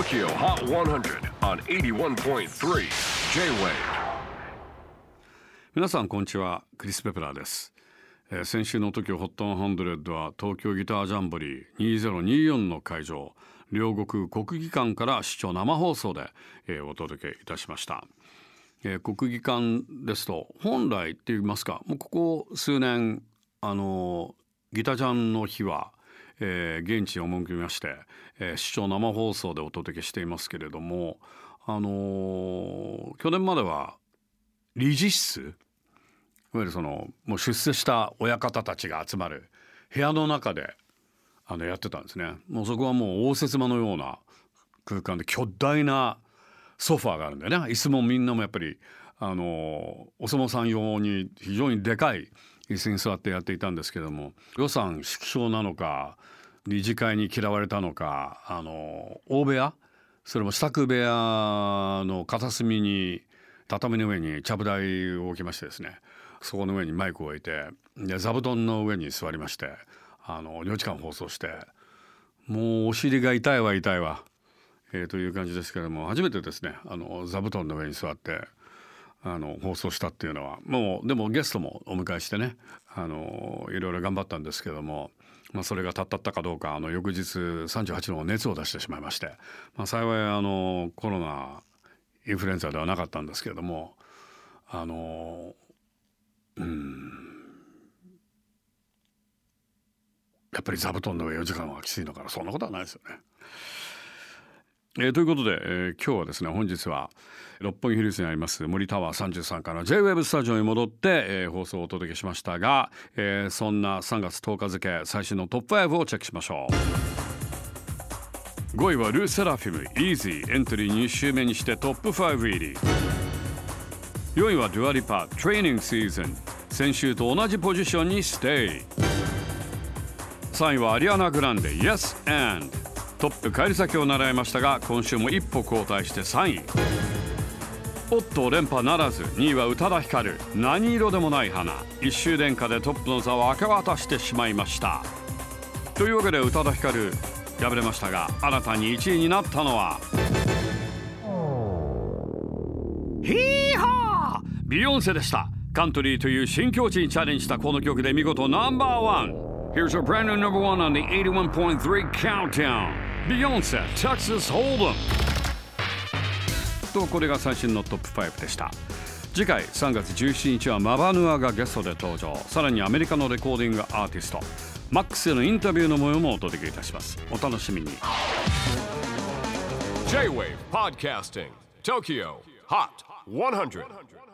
Tokyo Hot 100 on 81.3 J-Wave。 皆さんこんにちは、クリス・ペプラーです。先週の Tokyo Hot 100は東京ギタージャンボリー2024の会場、両国国技館から視聴生放送で、お届けいたしました。国技館ですと本来って言いますか、もうここ数年ギタジャンの日は、現地に赴きまして、視聴生放送でお届けしていますけれども、去年までは理事室、いわゆるもう出世した親方たちが集まる部屋の中でやってたんですね。もうそこはもう応接間のような空間で巨大なソファーがあるんだよね。椅子もみんなもやっぱりお相撲さん用に非常にでかい椅子に座ってやっていたんですけども、予算縮小なのか理事会に嫌われたのか、大部屋、それも支度部屋の片隅に畳の上にちゃぶ台を置きましてですね、そこの上にマイクを置いて、で座布団の上に座りまして、4時間放送して、もうお尻が痛いわ、という感じですけれども、初めてですね座布団の上に座って放送したっていうのは、もうでもゲストもお迎えしてね、いろいろ頑張ったんですけども、それがたったかどうか、翌日38度の熱を出してしまいまして、幸いコロナインフルエンザではなかったんですけれども、やっぱり座布団の上4時間はきついのかな。そんなことはないですよね。ということで、今日はですね、本日は六本木ヒルズにあります森タワー33から J-Wave スタジオに戻って、放送をお届けしましたが、そんな3月10日付最新のトップ5をチェックしましょう。5位はル・セラフィム Easy エントリー2週目にしてトップ5入り。4位はデュアリパ Training Season、 先週と同じポジションにステイ。3位はアリアナ・グランデ Yes and、トップ返り咲きを狙いましたが、今週も一歩後退して3位。おっと連覇ならず。2位は宇多田ヒカル何色でもない花、1周殿下でトップの座を明け渡してしまいました。というわけで宇多田ヒカル敗れましたが、新たに1位になったのはヒーハービヨンセでした。カントリーという新境地にチャレンジしたこの曲で見事ナンバーワン。 Here's a brand new number one on the 81.3 countdown、 Beyonce Texas Hold'em と、これが最新のトップ5でした。次回3月17日はマバヌアがゲストで登場。さらにアメリカのレコーディングアーティストマックスへのインタビューの模様もお届けいたします。お楽しみに。 J-Wave Podcasting Tokyo Hot 100